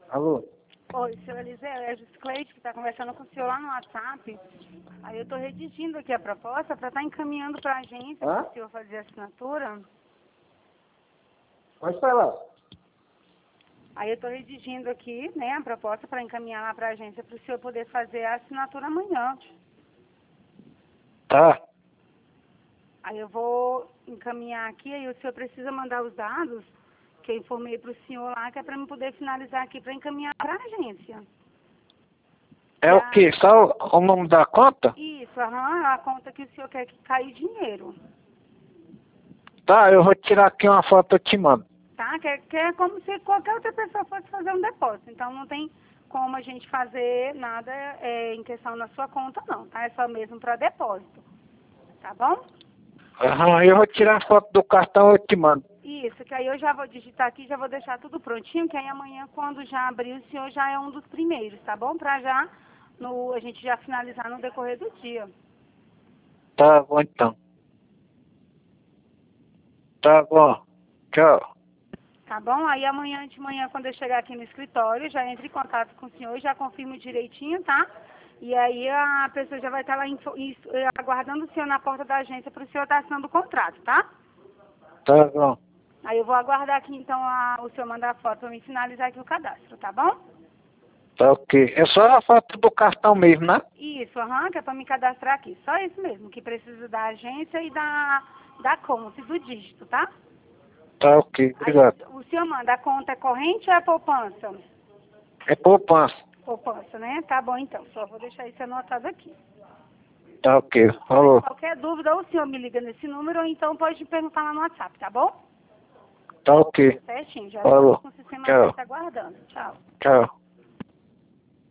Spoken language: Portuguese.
Alô? Oi, seu Eliseu, é a Juscleide que está conversando com o senhor lá no WhatsApp. Aí eu estou redigindo aqui a proposta para estar encaminhando para a agência para o senhor fazer a assinatura. Pode falar. Aí eu estou redigindo aqui, né, a proposta para encaminhar lá para a agência para o senhor poder fazer a assinatura amanhã. Tá. Aí eu vou encaminhar aqui, aí o senhor precisa mandar os dados que eu informei para o senhor lá, que é para eu poder finalizar aqui para encaminhar para a agência. É o quê? Só o nome da conta? Isso, a conta que o senhor quer que caia dinheiro. Tá, eu vou tirar aqui uma foto e eu te mando. Tá? Que é como se qualquer outra pessoa fosse fazer um depósito. Então não tem como a gente fazer nada em questão na sua conta não, tá? É só mesmo para depósito. Tá bom? Aham, eu vou tirar a foto do cartão e eu te mando. Isso, que aí eu já vou digitar aqui, já vou deixar tudo prontinho, que aí amanhã quando já abrir o senhor já é um dos primeiros, tá bom? Pra já a gente já finalizar no decorrer do dia. Tá bom então. Tá bom. Tchau. Tá bom? Aí amanhã de manhã, quando eu chegar aqui no escritório, já entre em contato com o senhor, já confirmo direitinho, tá? E aí a pessoa já vai estar lá aguardando o senhor na porta da agência para o senhor estar assinando o contrato, tá? Tá bom. Aí eu vou aguardar aqui então o senhor mandar a foto para me finalizar aqui o cadastro, tá bom? Tá ok. É só a foto do cartão mesmo, né? Isso, que é para me cadastrar aqui. Só isso mesmo, que precisa da agência e da conta e do dígito, tá? Tá ok, Aí obrigado. o senhor manda a conta é corrente ou é poupança? É poupança. Poupança, né? Tá bom então, só vou deixar isso anotado aqui. Tá ok. Mas Falou. qualquer dúvida, ou o senhor me liga nesse número, ou então pode perguntar lá no WhatsApp, tá bom? Tá ok. Certinho, já estou Falou. com o sistema Tchau. aberto aguardando. Tchau. Tchau.